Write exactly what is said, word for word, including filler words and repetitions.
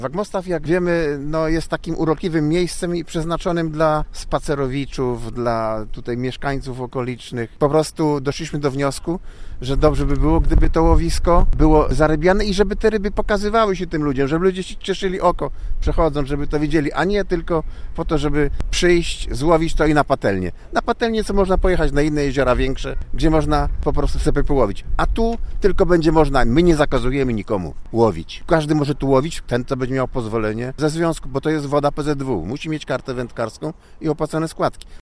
Wagmostaw, jak wiemy, no jest takim urokliwym miejscem i przeznaczonym dla spacerowiczów, dla tutaj mieszkańców okolicznych. Po prostu doszliśmy do wniosku, że dobrze by było, gdyby to łowisko było zarybiane i żeby te ryby pokazywały się tym ludziom, żeby ludzie się cieszyli oko przechodząc, żeby to widzieli, a nie tylko po to, żeby przyjść, złowić to i na patelnię. Na patelnię co można pojechać na inne jeziora większe, gdzie można po prostu sobie połowić. A tu tylko będzie można, my nie zakazujemy nikomu łowić. Każdy może tu łowić, ten co będzie miał pozwolenie ze związku, bo to jest woda P Z W. Musi mieć kartę wędkarską i opłacone składki.